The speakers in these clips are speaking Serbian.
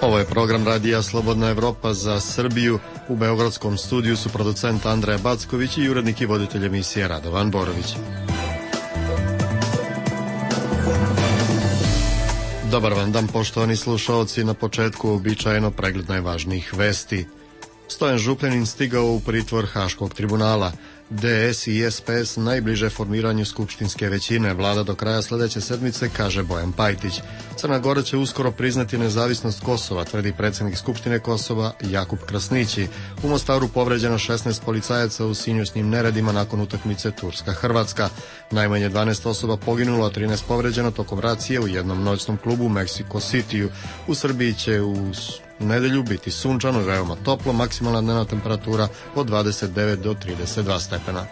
Ovo je program Radija Slobodna Evropa za Srbiju. U beogradskom studiju su producent Andreja Backović i urednik i voditelj emisije Radovan Borović. Dobar vam dan, poštovani slušaoci. Na početku uobičajeno pregled najvažnijih vesti. Stojan Župljanin stigao u pritvor Haškog tribunala. DS i SPS najbliže formiranju skupštinske većine. Vlada do kraja sledeće sedmice, kaže Bojan Pajtić. Crna Gora će uskoro priznati nezavisnost Kosova, tvrdi predsjednik Skupštine Kosova Jakub Krasnići. U Mostaru povređeno 16 policajaca u sinoćnim neredima nakon utakmice Turska-Hrvatska. Najmanje 12 osoba poginulo, a 13 povređeno tokom racije u jednom noćnom klubu u Meksiko Citiju. U Srbiji će u nedelju biti sunčano i veoma toplo, maksimalna dnevna temperatura od 29 do 32 stepena.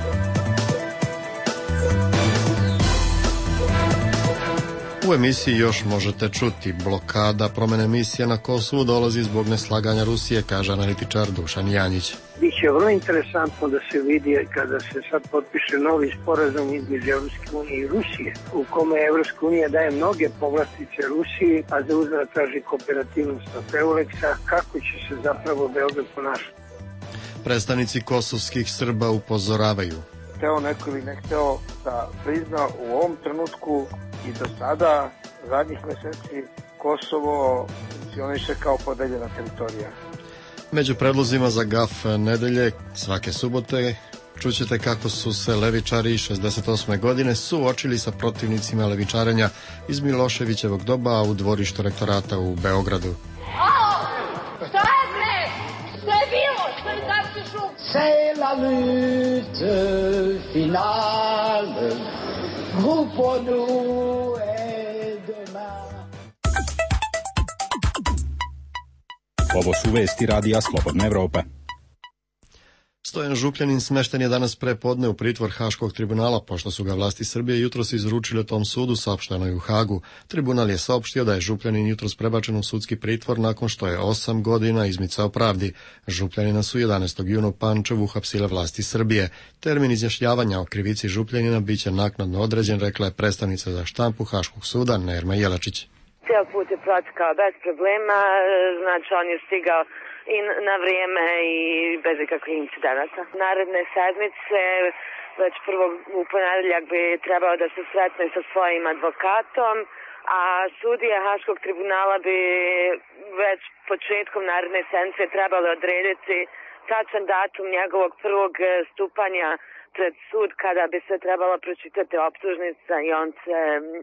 U emisiji još možete čuti: blokada promene misije na Kosovu dolazi zbog neslaganja Rusije, kaže analitičar Dušan Janjić. Biće vrlo interesantno da se vidi kada se sad potpiše novi sporazum između Evropske unije i Rusije, u kome Evropska unija daje mnoge povlastice Rusiji, a za uzvrat traži kooperativnost od Euleksa, kako će se zapravo Beograd ponašati. Predstavnici kosovskih Srba upozoravaju: hteo neko ili ne hteo da prizna, u ovom trenutku i do sada, zadnjih meseci, Kosovo funkcioniše kao podeljena teritorija. Među predlozima za GAF nedelje svake subote čućete kako su se levičari 68. godine suočili sa protivnicima levičarenja iz Miloševićevog doba u dvorištu rektorata u Beogradu. Šta je bre? Šta je bilo? Šta je tako šum? C'est la lutte finale, groupons-nous et demain. Ovo su vesti Radija Slobodna Evropa. Stojan Župljanin smešten je danas pre podne u pritvor Haškog tribunala, pošto su ga vlasti Srbije jutros izručili tom sudu, saopšteno je u Hagu. Tribunal je saopštio da je Župljanin jutros prebačen u sudski pritvor nakon što je 8 godina izmicao pravdi. Župljanina su 11. juna u Pančevu uhapsile vlasti Srbije. Termin izjašnjavanja o krivici Župljanina biće naknadno određen, rekla je predstavnica za štampu Haškog suda Nerma Jelačić. Cijel put je protekao bez problema, znači on je stigao i na vrijeme i bez ikakvih incidenata. Naredne sedmice, već prvo u ponedeljak bi trebao da se sretne sa svojim advokatom, a sudija Haškog tribunala bi već početkom naredne sedmice trebalo odrediti tačan datum njegovog prvog stupanja pred sud, kada bi se trebalo pročitati optužnica i on se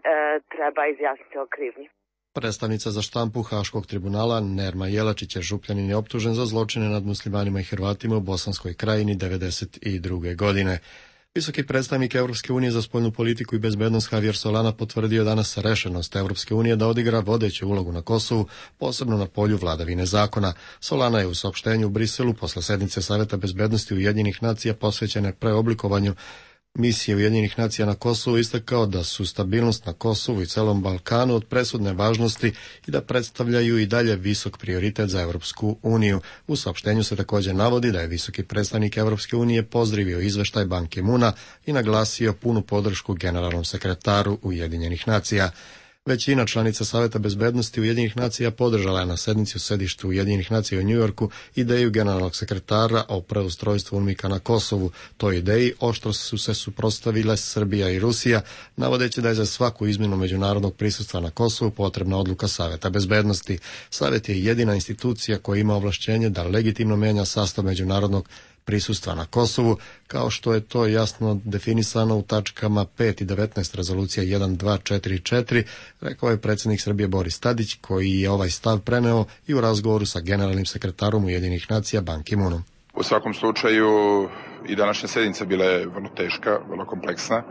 treba izjasniti o krivnji. Predstavnica za štampu Haškog tribunala Nerma Jelačić je Župljanin je optužen za zločine nad muslimanima i Hrvatima u Bosanskoj krajini 1992. godine. Visoki predstavnik Evropske unije za spoljnu politiku i bezbednost Javier Solana potvrdio danas rešenost Evropske unije da odigra vodeću ulogu na Kosovu, posebno na polju vladavine zakona. Solana je u saopštenju u Briselu posle sednice Saveta bezbednosti Ujedinjenih nacija posvećene preoblikovanju misije Ujedinjenih nacija na Kosovu istakao da su stabilnost na Kosovu i celom Balkanu od presudne važnosti i da predstavljaju i dalje visok prioritet za Evropsku uniju. U saopštenju se također navodi da je visoki predstavnik Evropske unije pozdravio izveštaj Ban Ki-moona i naglasio punu podršku generalnom sekretaru Ujedinjenih nacija. Većina članica Saveta bezbednosti Ujedinjenih nacija podržala je na sednici u sedištu Ujedinjenih nacija u Njujorku ideju generalnog sekretara o preustrojstvu UNMIK-a na Kosovu. Toj ideji oštro su se suprotstavile Srbija i Rusija, navodeći da je za svaku izmjenu međunarodnog prisustva na Kosovu potrebna odluka Saveta bezbednosti. Savet je jedina institucija koja ima ovlašćenje da legitimno menja sastav međunarodnog prisustva na Kosovu, kao što je to jasno definisano u tačkama 5 i 19 rezolucija 1244, rekao je predsjednik Srbije Boris Tadić, koji je ovaj stav preneo i u razgovoru sa generalnim sekretarom Ujedinjenih nacija Ban Ki-moonom. U svakom slučaju i današnja sednica bila je vrlo teška, vrlo kompleksna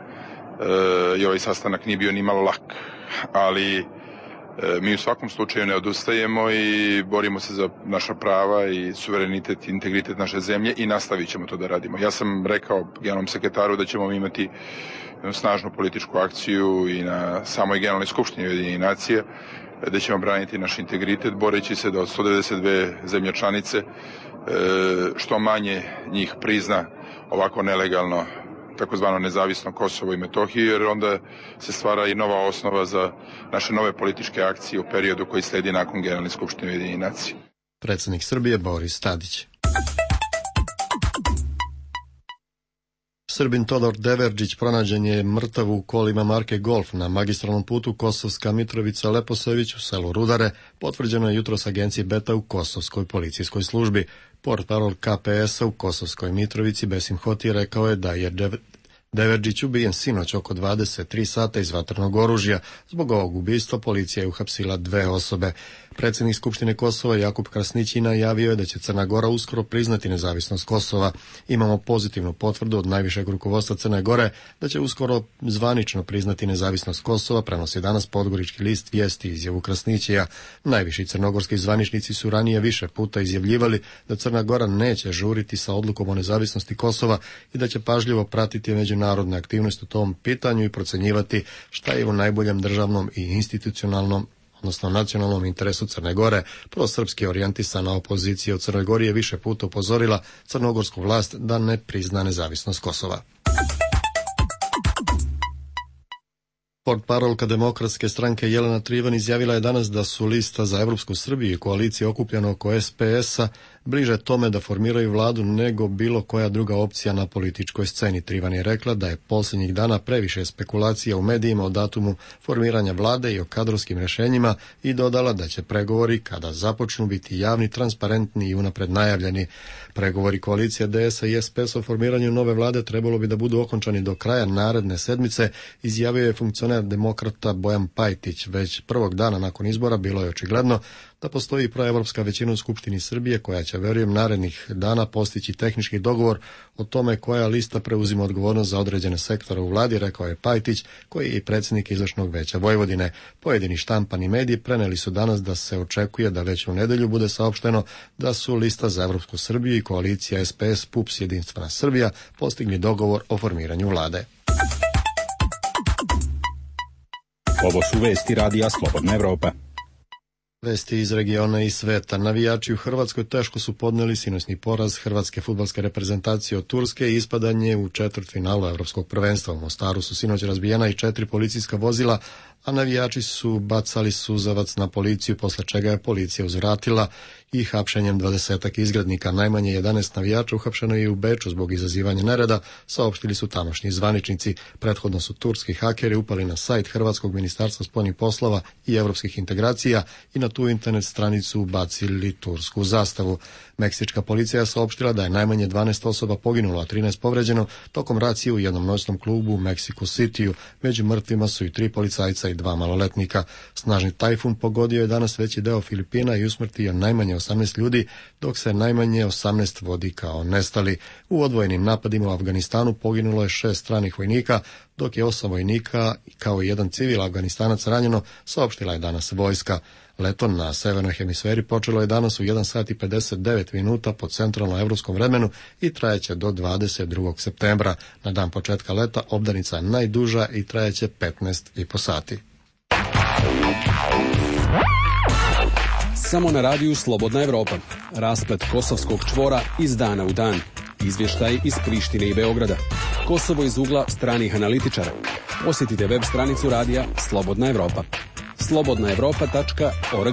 i ovaj sastanak nije bio ni malo lak, ali mi u svakom slučaju ne odustajemo i borimo se za naša prava i suverenitet i integritet naše zemlje i nastavit ćemo to da radimo. Ja sam rekao generalnom sekretaru da ćemo imati snažnu političku akciju i na samoj generalnoj skupštini Ujedinjenih nacija, da ćemo braniti naš integritet, boreći se da od 192 zemlje članice što manje njih prizna ovako nelegalno takozvano nezavisno Kosovo i Metohiju, jer onda se stvara i nova osnova za naše nove političke akcije u periodu koji sledi nakon Generalne skupštine Ujedinjenih nacija. Predsjednik Srbije Boris Tadić. Srbin Todor Deverđić pronađen je mrtav u kolima marke Golf na magistralnom putu Kosovska Mitrovica-Leposavić u selu Rudare, potvrđeno je jutros agenciji Beta u Kosovskoj policijskoj službi. Portparol KPS-a u Kosovskoj Mitrovici Besim Hoti rekao je da je Deverđić ubijen sinoć oko 23 sata iz vatrenog oružja. Zbog ovog ubistva policija je uhapsila 2 osobe. Predsjednik Skupštine Kosova Jakub Krasnići najavio je da će Crna Gora uskoro priznati nezavisnost Kosova. Imamo pozitivnu potvrdu od najvišeg rukovodstva Crne Gore da će uskoro zvanično priznati nezavisnost Kosova, prenosi danas Podgorički list vijesti izjavu Krasnićija. Najviši crnogorski zvaničnici su ranije više puta izjavljivali da Crna Gora neće žuriti sa odlukom o nezavisnosti Kosova i da će pažljivo pratiti međunarodne aktivnosti u tom pitanju i procenjivati šta je u najboljem državnom i institucionalnom odnosno nacionalnom interesu Crne Gore. Prosrpski orijentisana opozicija u Crnoj Gori je više puta upozorila crnogorsku vlast da ne prizna nezavisnost Kosova. Portparolka Demokratske stranke Jelena Trivan izjavila je danas da su lista za Evropsku Srbiju i koalicija okupljena oko SPS-a bliže tome da formiraju vladu nego bilo koja druga opcija na političkoj sceni. Trivan je rekla da je posljednjih dana previše spekulacija u medijima o datumu formiranja vlade i o kadrovskim rješenjima i dodala da će pregovori, kada započnu, biti javni, transparentni i unapred najavljeni. Pregovori koalicije DS-a i SPS o formiranju nove vlade trebalo bi da budu okončani do kraja naredne sedmice, izjavio je funkcioner demokrata Bojan Pajtić. Već prvog dana nakon izbora bilo je očigledno da postoji proevropska većina u Skupštini Srbije koja će, verujem, narednih dana postići tehnički dogovor o tome koja lista preuzima odgovornost za određene sektore u vladi, rekao je Pajtić, koji je i predsjednik izvršnog veća Vojvodine. Pojedini štampani mediji preneli su danas da se očekuje da već u nedjelju bude saopšteno da su lista za Evropsku Srbiju i koalicija SPS PUPS Jedinstvena Srbija postigli dogovor o formiranju vlade. Ovo su vesti radija Slobodna Evropa. Vesti iz regiona i sveta. Navijači u Hrvatskoj teško su podneli sinoćni poraz hrvatske fudbalske reprezentacije od Turske i ispadanje u četvrtfinalu Evropskog prvenstva. U Mostaru su sinoć razbijena i 4 policijska vozila, a navijači su bacali suzavac na policiju, posle čega je policija uzvratila i hapšenjem 20-ak izgrednika. Najmanje 11 navijača uhapšeno je i u Beču zbog izazivanja nereda, saopštili su tamošnji zvaničnici. Prethodno su turski hakeri upali na sajt Hrvatskog ministarstva spoljnih poslova i evropskih integracija i na tu internet stranicu bacili tursku zastavu. Meksička policija je saopštila da je najmanje 12 osoba poginulo, a 13 povređeno tokom racije u jednom noćnom klubu u Mexico Cityu. Među mrtvima su i 3 policajca i 2 maloletnika. Snažni tajfun pogodio je danas veći deo Filipina i usmrtio najmanje 18 ljudi, dok se najmanje 18 vodi kao nestali. U odvojenim napadima u Afganistanu poginulo je 6 stranih vojnika, dok je 8 vojnika kao i 1 civil Afganistanac ranjeno, saopštila je danas vojska. Leto na severnoj hemisferi počelo je danas u 1 sat i 59 minuta po centralno-evropskom vremenu i trajeće do 22. septembra. Na dan početka leta obdanica je najduža i trajeće 15,5 sati. Samo na radiju Slobodna Evropa. Rasplet kosovskog čvora iz dana u dan. Izvještaj iz Prištine i Beograda. Kosovo iz ugla stranih analitičara. Posjetite web stranicu radija Slobodna Evropa. slobodnaevropa.org.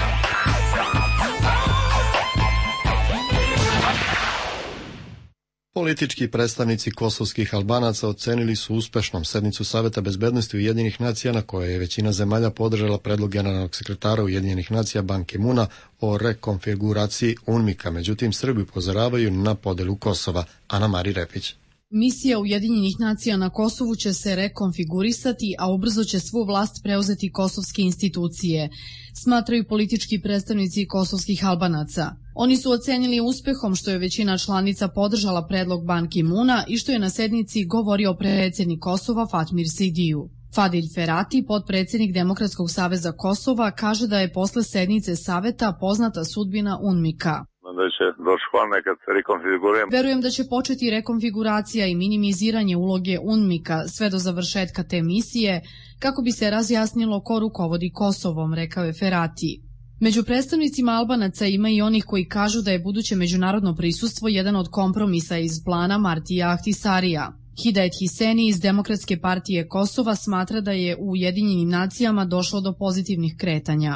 Politički predstavnici kosovskih Albanaca ocenili su uspešnom sednicu Saveta bezbednosti Ujedinjenih nacija na kojoj je većina zemalja podržala predlog generalnog sekretara Ujedinjenih nacija Ban Ki-moona o rekonfiguraciji UNMIK-a. Međutim, Srbi upozoravaju na podelu Kosova. Ana Mari Repić. Misija Ujedinjenih nacija na Kosovu će se rekonfigurisati, a ubrzo će svu vlast preuzeti kosovske institucije, smatraju politički predstavnici kosovskih Albanaca. Oni su ocenili uspehom što je većina članica podržala predlog Ban Ki-moona i što je na sednici govorio predsjednik Kosova Fatmir Sidiju. Fadil Ferati, potpredsjednik Demokratskog saveza Kosova, kaže da je posle sednice saveta poznata sudbina UNMIK-a. Verujem da će početi rekonfiguracija i minimiziranje uloge UNMIK-a sve do završetka te misije kako bi se razjasnilo ko rukovodi Kosovom, rekao je Ferati. Među predstavnicima Albanaca ima i onih koji kažu da je buduće međunarodno prisustvo jedan od kompromisa iz plana Martija Ahtisarija. Hidajet Hiseni iz Demokratske partije Kosova smatra da je u Ujedinjenim nacijama došlo do pozitivnih kretanja.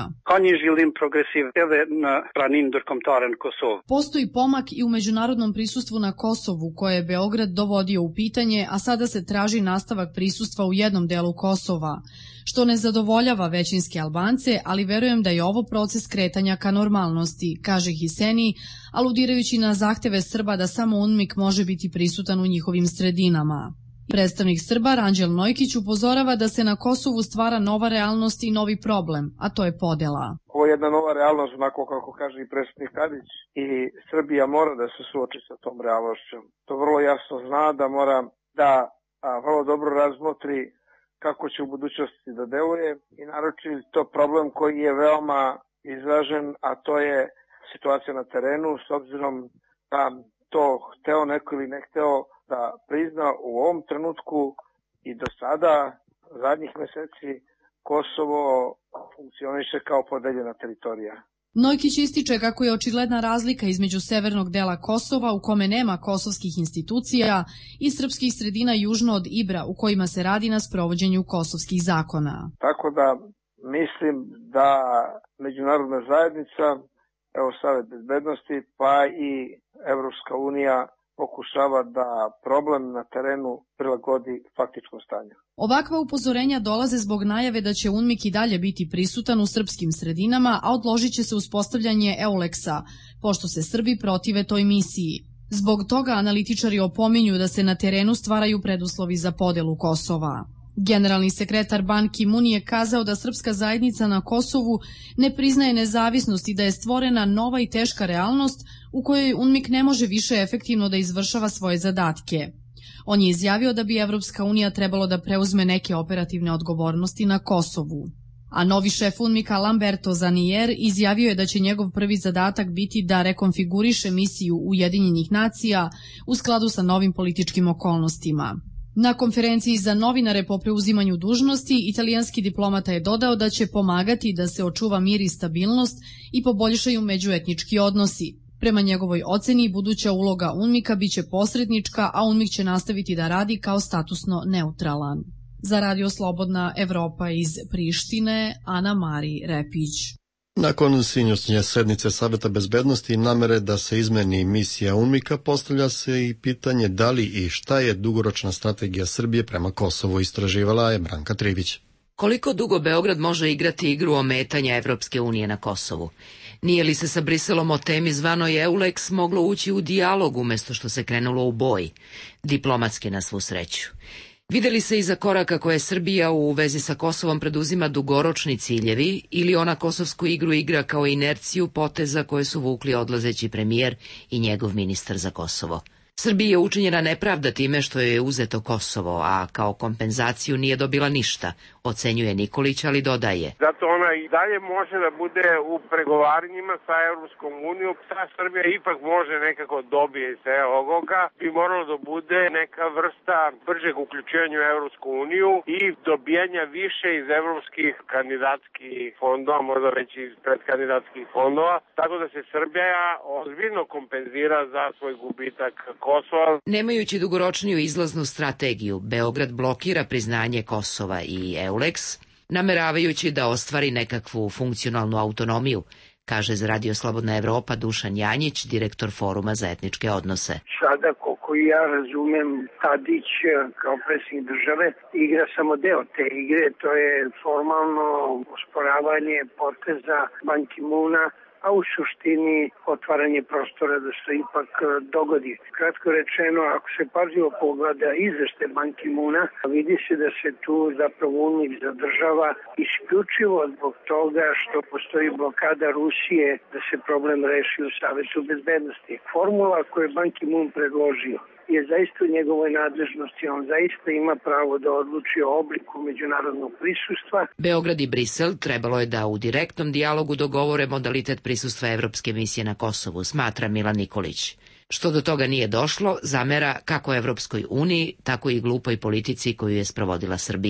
Postoji pomak i u međunarodnom prisustvu na Kosovu, koje je Beograd dovodio u pitanje, a sada se traži nastavak prisustva u jednom delu Kosova, što ne zadovoljava većinske Albance, ali verujem da je ovo proces kretanja ka normalnosti, kaže Hiseni, aludirajući na zahteve Srba da samo UNMIK može biti prisutan u njihovim sredinama. Predstavnik Srba Ranđel Nojkić upozorava da se na Kosovu stvara nova realnost i novi problem, a to je podela. Ovo je jedna nova realnost, onako kako kaže i predsjednik Tadić, i Srbija mora da se suoči sa tom realnošću. To vrlo jasno zna da mora da vrlo dobro razmotri kako će u budućnosti da deluje i naročito problem koji je veoma izražen, a to je situacija na terenu, s obzirom da to hteo neko ili ne hteo da prizna u ovom trenutku i do sada, zadnjih meseci, Kosovo funkcioniše kao podeljena teritorija. Nojkić ističe kako je očigledna razlika između severnog dela Kosova, u kome nema kosovskih institucija, i srpskih sredina južno od Ibra, u kojima se radi na sprovođenju kosovskih zakona. Tako da mislim da međunarodna zajednica, evo Savet bezbednosti, pa i Evropska unija pokušava da problem na terenu prilagodi faktičkom stanju. Ovakva upozorenja dolaze zbog najave da će UNMIK i dalje biti prisutan u srpskim sredinama, a odložit će se uspostavljanje EULEX-a, pošto se Srbi protive toj misiji. Zbog toga analitičari opominju da se na terenu stvaraju preduslovi za podelu Kosova. Generalni sekretar Ban Ki-moon je kazao da srpska zajednica na Kosovu ne priznaje nezavisnost i da je stvorena nova i teška realnost u kojoj UNMIK ne može više efektivno da izvršava svoje zadatke. On je izjavio da bi Evropska unija trebalo da preuzme neke operativne odgovornosti na Kosovu. A novi šef UNMIK-a Lamberto Zanier izjavio je da će njegov prvi zadatak biti da rekonfiguriše misiju Ujedinjenih nacija u skladu sa novim političkim okolnostima. Na konferenciji za novinare po preuzimanju dužnosti, italijanski diplomata je dodao da će pomagati da se očuva mir i stabilnost i poboljšaju međuetnički odnosi. Prema njegovoj oceni, buduća uloga UNMIK-a biće posrednička, a UNMIK će nastaviti da radi kao statusno neutralan. Za Radio Slobodna Evropa iz Prištine, Ana Mari Repić. Nakon sinoćnje sednice Saveta bezbednosti i namere da se izmeni misija UNMIK-a, postavlja se i pitanje da li i šta je dugoročna strategija Srbije prema Kosovu, istraživala je Branka Trivić. Koliko dugo Beograd može igrati igru ometanja Evropske unije na Kosovu? Nije li se sa Briselom o temi zvanoj EULEX moglo ući u dijalog umjesto što se krenulo u boj? Diplomatski na svu sreću. Videli se iza koraka koje Srbija u vezi sa Kosovom preduzima dugoročni ciljevi ili ona kosovsku igru igra kao inerciju poteza koje su vukli odlazeći premijer i njegov ministar za Kosovo. Srbiji je učinjena nepravda time što je uzeto Kosovo, a kao kompenzaciju nije dobila ništa, ocenjuje Nikolić, ali dodaje. Zato ona i dalje može da bude u pregovaranjima sa Evropskom unijom. Ta Srbija ipak može nekako dobije iz ovoga. Bi moralo da bude neka vrsta bržeg uključivanja u Evropsku uniju i dobijanja više iz evropskih kandidatskih fondova, možda već iz predkandidatskih fondova, tako da se Srbija ozbiljno kompenzira za svoj gubitak Kosova. Nemajući dugoročniju izlaznu strategiju, Beograd blokira priznanje Kosova i EULEX, nameravajući da ostvari nekakvu funkcionalnu autonomiju, kaže za Radio Slobodna Evropa Dušan Janjić, direktor Foruma za etničke odnose. Sada, koliko ja razumem, Tadić kao predsjednik države igra samo deo te igre, to je formalno osporavanje poteza Ban Ki-moona, a u suštini otvaranje prostora da se ipak dogodi. Kratko rečeno, ako se pažljivo pogleda izveštaj Ban Ki-moona, vidi se da se tu zapravo UNMIK zadržava isključivo zbog toga što postoji blokada Rusije da se problem reši u Savetu bezbednosti. Formula koju je Ban Ki-moon predložio je zaista u njegovoj nadležnosti. On zaista ima pravo da odluči o obliku međunarodnog prisustva. Beograd i Brisel trebalo je da u direktnom dijalogu dogovore modalitet prisustva Evropske misije na Kosovu, smatra Milan Nikolić. Što do toga nije došlo, zamera kako Evropskoj uniji, tako i glupoj politici koju je sprovodila Srbija. Kad je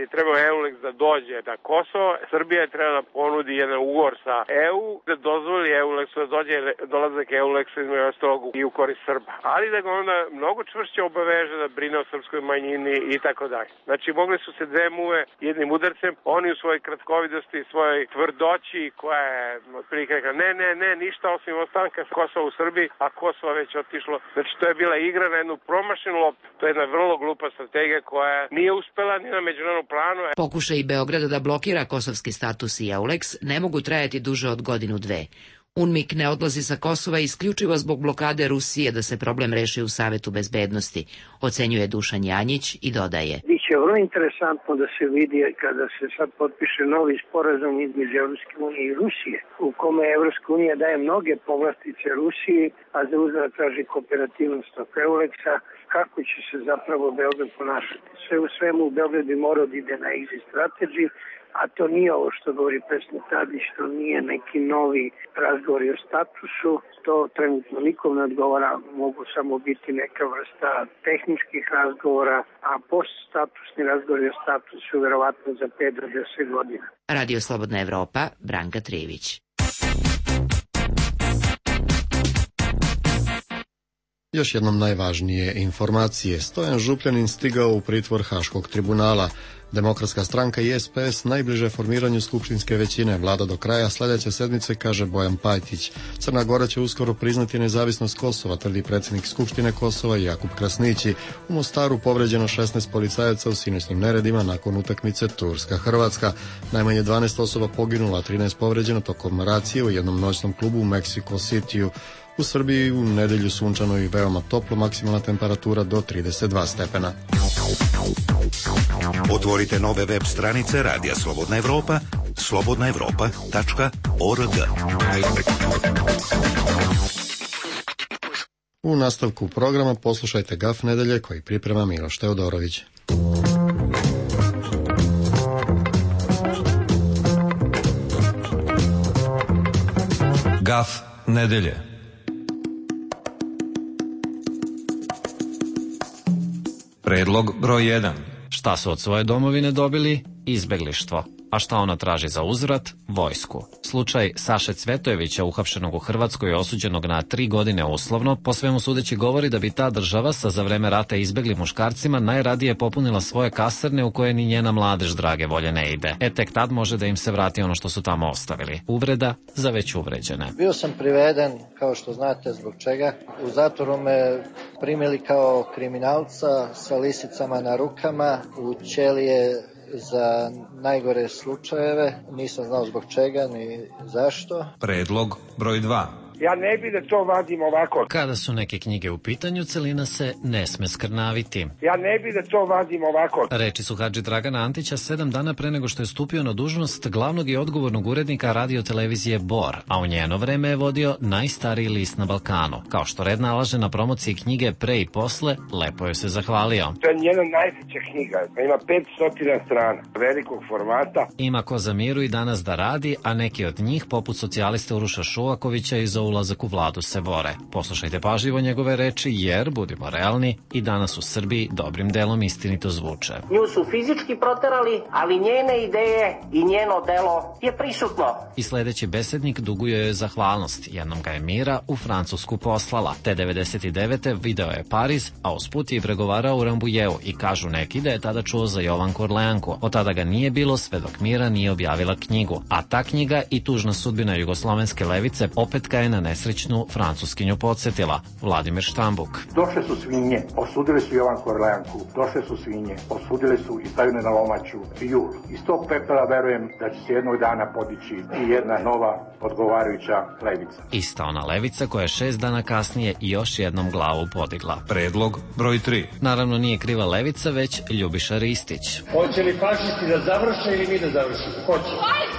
bi trebao EULEX da dođe na Kosovo, Srbija je treba da ponudi jedan ugovor sa EU, da dozvoli EULEX da dođe dolazak EULEX-a između ostalog i u korist Srba. Ali da ga onda mnogo čvršće obaveže da brine o srpskoj manjini i tako dalje. Znači, mogli su se dve muve jednim udarcem, oni u svojoj kratkovidosti, svojoj tvrdoći koja je otprilike rekla ne, ništa osim ostanka Kosova u Srbiji, a Kosovo već otišlo. Znači, to je bila igra na jednu promašenu loptu. To je jedna vrlo glupa strategija koja nije uspela ni na međunarodnom planu. Pokušaj Beograda da blokira kosovski status i EULEX ne mogu trajati duže od godinu dve. UNMIK ne odlazi sa Kosova isključivo zbog blokade Rusije da se problem reši u Savetu bezbednosti, ocenjuje Dušan Janjić i dodaje. Biće vrlo interesantno da se vidi kada se sad potpiše novi sporazum između Evropske unije i Rusije, u kome Evropska unija daje mnoge povlastice Rusiji, a za uzvrat traži kooperativnost oko EULEX-a, kako će se zapravo Beograd ponašati. Sve u svemu Beograd bi morao da ide na exit strategy, a to nije ovo što govori predsjednik Tadić, to nije neki novi razgovori o statusu, to trenutno nikom ne odgovara, mogu samo biti neka vrsta tehničkih razgovora, a poststatusni razgovori o statusu verovatno za 5 do 10 godina. Radio Slobodna Evropa, Branka Trijević. Još jednom najvažnije informacije. Stojan Župljanin stigao u pritvor Haškog tribunala. Demokratska stranka i SPS najbliže formiranju skupštinske većine. Vlada do kraja sljedeće sedmice, kaže Bojan Pajtić. Crna Gora će uskoro priznati nezavisnost Kosova, tvrdi predsjednik Skupštine Kosova Jakub Krasnići. U Mostaru povređeno 16 policajaca u sinoćnim neredima nakon utakmice Turska-Hrvatska. Najmanje 12 osoba poginula, 13 povređeno tokom racije u jednom noćnom klubu u Mexico Cityu. U Srbiji u nedelju sunčano i veoma toplo, maksimalna temperatura do 32 stepena. Otvorite nove web stranice Radija Slobodna Evropa, slobodnaevropa.org. U nastavku programa poslušajte Gaf nedelje koji priprema Miloš Teodorović. Gaf nedelje. Predlog broj 1. Šta su od svoje domovine dobili? Izbeglištvo. A šta ona traži za uzvrat? Vojsku. Slučaj Saše Cvetojevića, uhapšenog u Hrvatskoj i osuđenog na 3 godine uslovno, po svemu sudeći govori da bi ta država sa za vreme rata izbeglim muškarcima najradije popunila svoje kasarne u koje ni njena mladež drage volje ne ide. Tek tad može da im se vrati ono što su tamo ostavili. Uvreda za već uvređene. Bio sam priveden, kao što znate zbog čega. U zatvoru me primili kao kriminalca sa lisicama na rukama, u ćelije za najgore slučajeve, nisam znao zbog čega ni zašto. Predlog broj 2. Ja ne bi da to vadim ovako. Kada su neke knjige u pitanju, celina se ne sme skrnaviti. Ja ne bi da to vadim ovako. Reči su Hadži Dragana Antića 7 dana pre nego što je stupio na dužnost glavnog i odgovornog urednika radiotelevizije Bor, a u njeno vreme je vodio najstariji list na Balkanu. Kao što red nalaže na promociji knjige Pre i posle, lepo je se zahvalio. To je njena najveća knjiga, ima 500 strana, velikog formata. Ima ko za miru i danas da radi, a neki od njih, poput socijalista Uroša Šuvakovića, i za ulazak u vladu se bore. Poslušajte pažljivo njegove reči, jer, budimo realni, i danas u Srbiji dobrim delom istinito zvuče. Nju su fizički proterali, ali njene ideje i njeno delo je prisutno. I sledeći besednik duguje joj zahvalnost. Jednom ga je Mira u Francusku poslala. Te 99. video je Pariz, a usput je i pregovarao u Rambujevu i kažu neki da je tada čuo za Jovanku Orleanku. Od tada ga nije bilo sve dok Mira nije objavila knjigu. A ta knjiga i tužna sudbina jugoslovenske levice opet ga je na nesrećnu Francuskinju podsjetila. Vladimir Štambuk. Došle su svinje, osudili su Jovanku Orleanku, došle su svinje, osudili su i stavljene na lomaču i jul. Iz tog pepela verujem da će se jednog dana podići i jedna nova odgovarajuća levica. Ista ona levica koja je 6 dana kasnije još jednom glavu podigla. Predlog broj 3. Naravno nije kriva levica, već Ljubiša Ristić. Hoće li fašisti da završe ili mi da završimo? Hoće.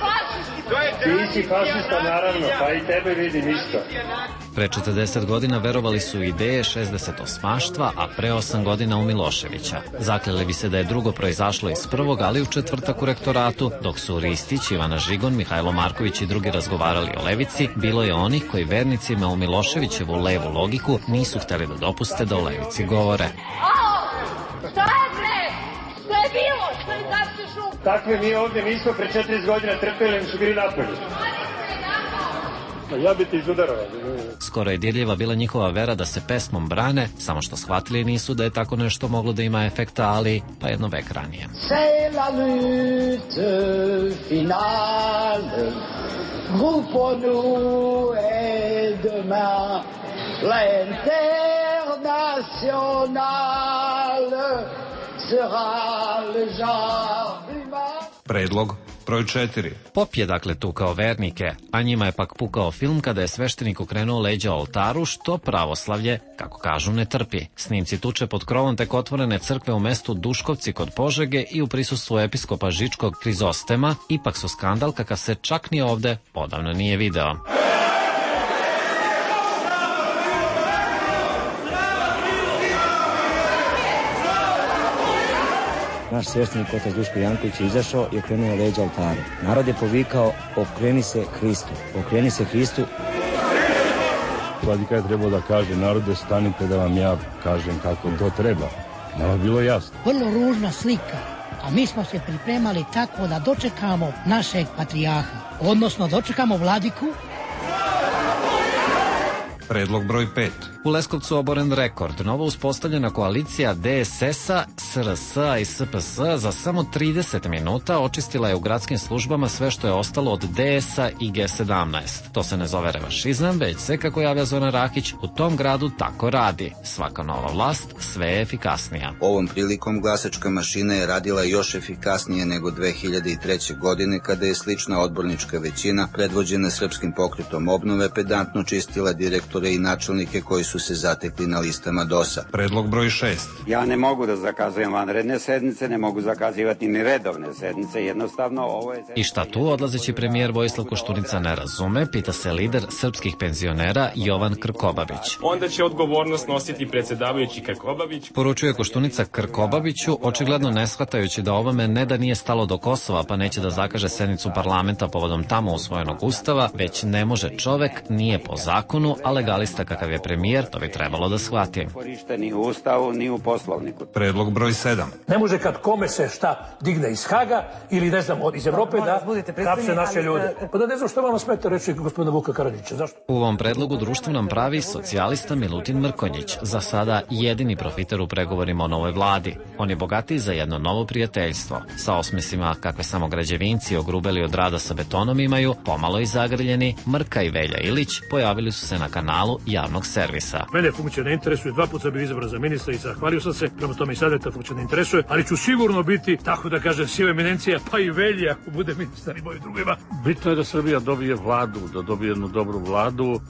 Ti si fašista, naravno, pa i tebe vidim isto. Pre 40 godina verovali su ideje 68-maštva, a pre 8 godina u Miloševića. Zakljeli bi se da je drugo proizašlo iz prvog, ali u četvrtak u rektoratu, dok su Ristić, Ivana Žigon, Mihajlo Marković i drugi razgovarali o levici, bilo je onih koji vernicima u Miloševićevu levu logiku nisu hteli da dopuste da o levici govore. Alo, šta je bre? Šta je bilo? Šta je zašto Takve mi ovdje nismo pre 40 godina trpeli, su bili napolju. Ja bi ti izudarao. Skoro je dirljiva bila njihova vera da se pesmom brane, samo što shvatili nisu da je tako nešto moglo da ima efekta, ali pa jedno vek ranije. C'est la lutte finale, groupons-nous et demain l'internationale sera le genre humain. Predlog broj 4. Pop je dakle tukao vernike, a njima je pak pukao film kada je sveštenik okrenuo leđa oltaru, što pravoslavlje, kako kažu, ne trpi. Snimci tuče pod krovom tek otvorene crkve u mestu Duškovci kod Požege i u prisustvu episkopa Žičkog Krizostema ipak su skandal kakav se čak ni ovde odavno nije video. Naš sveštenik otac Duško Janković je izašao i okrenuo leđa oltaru. Narod je povikao, okreni se Hristu, okreni se Hristu. Vladika je trebao da kaže, narode, stanite da vam ja kažem kako to treba. Nama je bilo jasno. Vrlo ružna slika, a mi smo se pripremali tako da dočekamo našeg patrijarha, odnosno dočekamo vladiku. Predlog broj 5. U Leskovcu oboren rekord. Novo uspostavljena koalicija DSS-a, SRS-a i SPS-a za samo 30 minuta očistila je u gradskim službama sve što je ostalo od DS-a i G17. To se ne zove revanšizam, već se, kako javlja Zoran Rakić, u tom gradu tako radi. Svaka nova vlast sve je efikasnija. Ovom prilikom glasačka mašina je radila još efikasnije nego 2003. godine, kada je slična odbornička većina, predvođena Srpskim pokretom obnove, pedantno čistila direktore i načelnike koji su se zatekli na listama DOS-a. Predlog broj 6. Ja ne mogu da zakazujem vanredne sednice, ne mogu zakazivati ni redovne sednice, jednostavno ovo je... I šta tu odlazeći premijer Vojislav Koštunica ne razume, pita se lider srpskih penzionera Jovan Krkobabić. Onda će odgovornost nositi predsedavajući Krkobabić. Poručuje Koštunica Krkobabiću, očigledno ne shvatajući da ovome ne da nije stalo do Kosova, pa neće da zakaže sednicu parlamenta povodom tamo usvojenog ustava, već ne može čovek, nije po zakonu, a legalista kakav je premijer, to bi trebalo da shvati. Korište ni u ustavu, ni u poslovniku. Predlog broj 7. Ne može kad kome se šta digne iz Haga ili ne znam iz Evrope da kapse naše ljude. Pa da ne znam što vama smeta reći gospodina Vuka Karadžića. Zašto? U ovom predlogu društvo nam pravi socijalista Milutin Mrkonjić, za sada jedini profiter u pregovorima o novoj vladi. On je bogatiji za jedno novo prijateljstvo. Sa osmesima kakve samo građevinci ogrubeli od rada sa betonom imaju, pomalo i zagrljeni, Mrka i Velja Ilić pojavili su se na kanalu javnog servisa. Mene funkcija ne interesuje, 2 puta sam bio izabran za ministra i zahvalio sam se, prema tome i sada ta funkcija ne interesuje, ali ću sigurno biti, tako da kažem, siva eminencija, pa i Velja, ako bude ministar i mojim drugima. Bitno je da Srbija dobije vladu, da dobije jednu dobru vladu.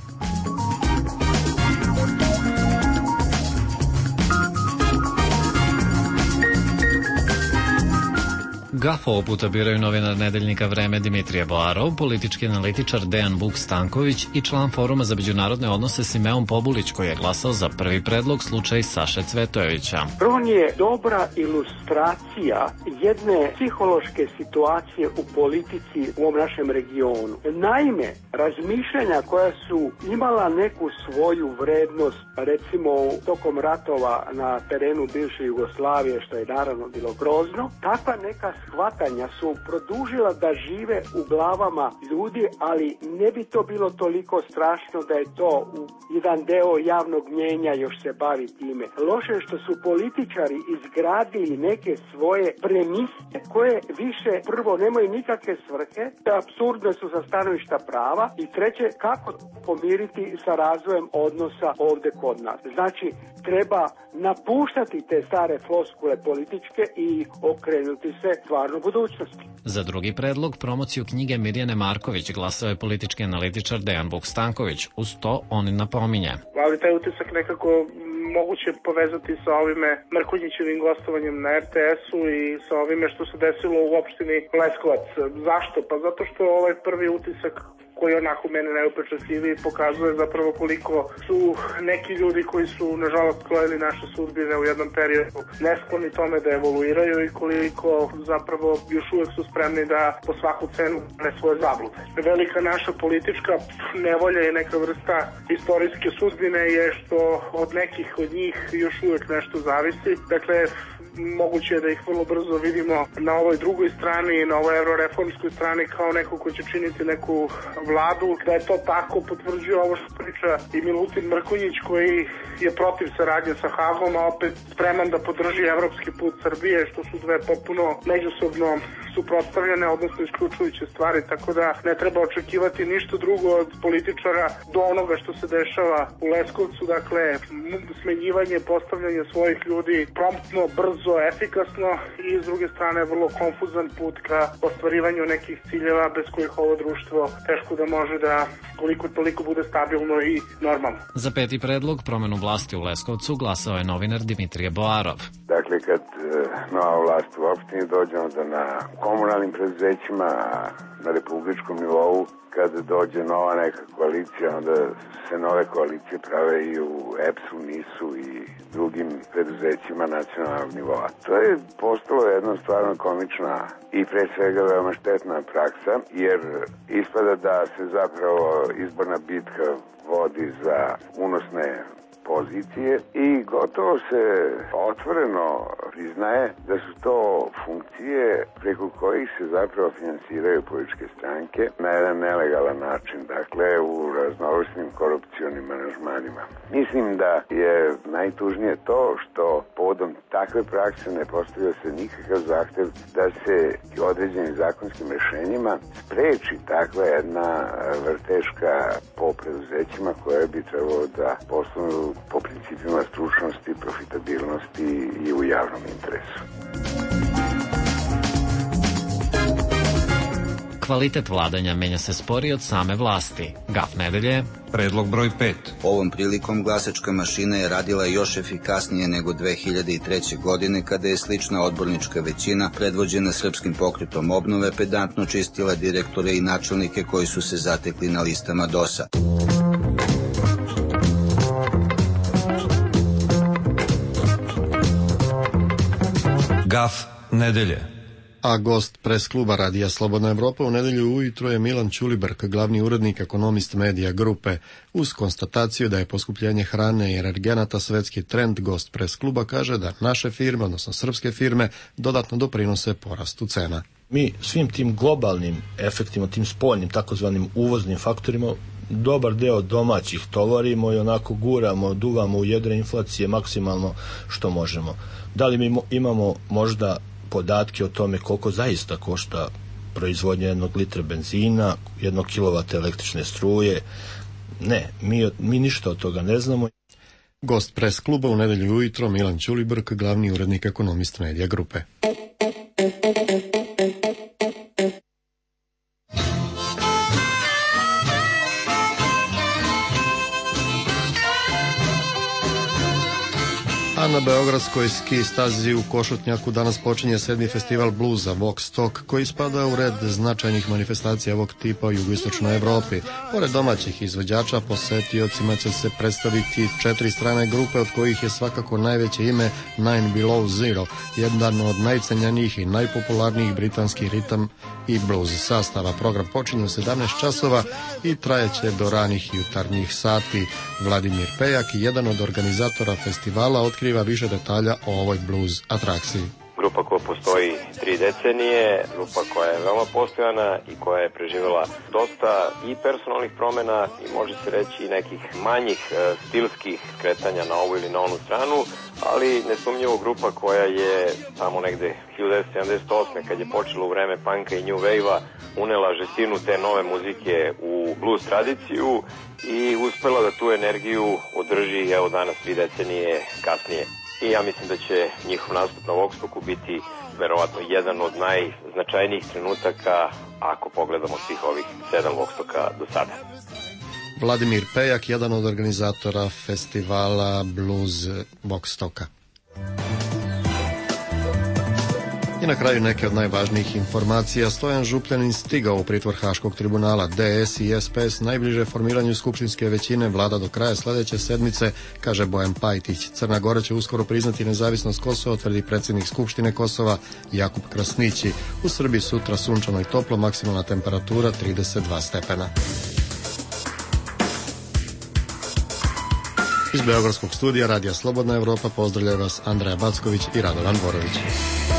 Gaf ovog puta biraju novinar nedeljnika Vreme Dimitrije Boarov, politički analitičar Dejan Vuk Stanković i član Foruma za međunarodne odnose Simeon Pobulić, koji je glasao za prvi predlog, slučaj Saše Cvetojevića. On je dobra ilustracija jedne psihološke situacije u politici u ovom našem regionu. Naime, razmišljanja koja su imala neku svoju vrednost, recimo tokom ratova na terenu bivše Jugoslavije, što je naravno bilo grozno, takva neka shvatanja su produžila da žive u glavama ljudi, ali ne bi to bilo toliko strašno da je to jedan deo javnog mnjenja još se bavi time. Loše je što su političari izgradili neke svoje premise koje više prvo nemaju nikakve svrhe, apsurdne su sa stanovišta prava i treće kako pomiriti sa razvojem odnosa ovde kod nas. Znači, treba napuštati te stare floskule političke i okrenuti se stvarno budućnosti. Za drugi predlog, promociju knjige Mirjane Marković, glasao je politički analitičar Dejan Vuk Stanković. Uz to on napominje. Ali taj utisak nekako moguće povezati sa ovime Mrkonjićevim gostovanjem na RTS-u i sa ovime što se desilo u opštini Leskovac. Zašto? Pa zato što ovaj prvi utisak koji onako mene najupečatljiviji pokazuje zapravo koliko su neki ljudi koji su nažalost krojili naše sudbine u jednom periodu neskloni tome da evoluiraju i koliko zapravo još uvek su spremni da po svaku cenu ne svoje zablude. Velika naša politička nevolja i neka vrsta istorijske sudbine je što od nekih od njih još uvek nešto zavisi. Dakle, moguće je da ih vrlo brzo vidimo na ovoj drugoj strani, na ovoj euroreformskoj strani kao neko ko će činiti neku vladu. Da je to tako potvrđuje ovo što priča i Milutin Mrkonjić koji je protiv saradnje sa Hagom, a opet spreman da podrži evropski put Srbije, što su dve potpuno međusobno suprotstavljene, odnosno isključujuće stvari, tako da ne treba očekivati ništa drugo od političara do onoga što se dešava u Leskovcu, dakle smenjivanje, postavljanje svojih ljudi promptno, brzo, efikasno i s druge strane vrlo konfuzan put ka ostvarivanju nekih ciljeva bez kojih ovo društvo teško da može da koliko toliko bude stabilno i normalno. Za peti predlog promenu vlasti u Leskovcu glasao je novinar Dimitrije Boarov. Dakle, kad nova vlast u opštini dođe onda na komunalnim preduzećima, na republičkom nivou, kad dođe nova neka koalicija, onda se nove koalicije prave i u EPS-u, NIS-u i drugim preduzećima nacionalnog nivoa. To je postalo jedna stvarno komična i pre svega veoma štetna praksa, jer ispada da se zapravo izborna bitka vodi za unosne pozicije i gotovo se otvoreno priznaje da su to funkcije preko kojih se zapravo finansiraju političke stranke na jedan nelegalan način, dakle u raznovrsnim korupcionim aranžmanima. Mislim da je najtužnije to što povodom takve prakse ne postavlja se nikakav zahtev da se određenim zakonskim rešenjima spreči takva jedna vrteška po preduzećima koje bi trebalo da posluju po principima stručnosti, profitabilnosti i u javnom interesu. Kvalitet vladanja menja se sporije od same vlasti. Gaf nedelje. Predlog broj 5. Ovom prilikom glasačka mašina je radila još efikasnije nego 2003. godine kada je slična odbornička većina predvođena Srpskim pokretom obnove pedantno čistila direktore i načelnike koji su se zatekli na listama DOS-a. Gaf nedelje. A gost pres kluba Radija Slobodna Evropa u nedelju ujutro je Milan Ćulibrk, glavni urednik Ekonomist Medija grupe. Uz konstataciju da je poskupljenje hrane i energenata svetski trend, gost pres kluba kaže da naše firme, odnosno srpske firme, dodatno doprinose porastu cena. Mi svim tim globalnim efektima, tim spoljnim takozvanim uvoznim faktorima, dobar deo domaćih tovarimo i onako guramo, duvamo u jedre inflacije maksimalno što možemo. Da li mi imamo možda podatke o tome koliko zaista košta proizvodnja 1 litra benzina, 1 kilovata električne struje? Ne, mi ništa od toga ne znamo. Gost pres kluba u nedelju ujutro Milan Ćulibrk, glavni urednik Ekonomist Medija grupe. A na beogradskoj ski stazi u Košutnjaku danas počinje 7. festival bluza Woodstock, koji spada u red značajnih manifestacija ovog tipa u jugoistočnoj Evropi. Pored domaćih izvođača, posetiocima će se predstaviti 4 strane grupe, od kojih je svakako najveće ime Nine Below Zero, jedan od najcenjenijih i najpopularnijih britanskih ritam i blues sastava. Program počinje u 17 časova i trajeće do ranih jutarnjih sati. Vladimir Pejak, jedan od organizatora festivala, otkriva više detalja o ovoj blues atrakciji. Grupa koja postoji 3 decenije, grupa koja je veoma postojana i koja je preživjela dosta i personalnih promjena i može se reći i nekih manjih stilskih kretanja na ovu ili na onu stranu, ali nesumnjivo grupa koja je tamo negde 1978. kad je počela u vreme punka i new wave-a unela žestinu te nove muzike u blues tradiciju i uspela da tu energiju održi evo danas 3 decenije kasnije. I ja mislim da će njihov nastup na Woodstocku biti verovatno jedan od najznačajnijih trenutaka ako pogledamo svih ovih 7 Woodstocka do sada. Vladimir Pejak, jedan od organizatora festivala Blues Woodstocka. I na kraju neke od najvažnijih informacija. Stojan Župljanin stigao u pritvor Haškog tribunala. DS i SPS najbliže formiranju skupštinske većine, vlada do kraja sledeće sedmice, kaže Bojan Pajtić. Crna Gora će uskoro priznati nezavisnost Kosova, tvrdi predsjednik Skupštine Kosova Jakub Krasnići. U Srbiji sutra sunčano i toplo, maksimalna temperatura 32 stepena. Iz Beogradskog studija Radija Slobodna Evropa pozdravljaju vas Andreja Backović i Radovan Borović.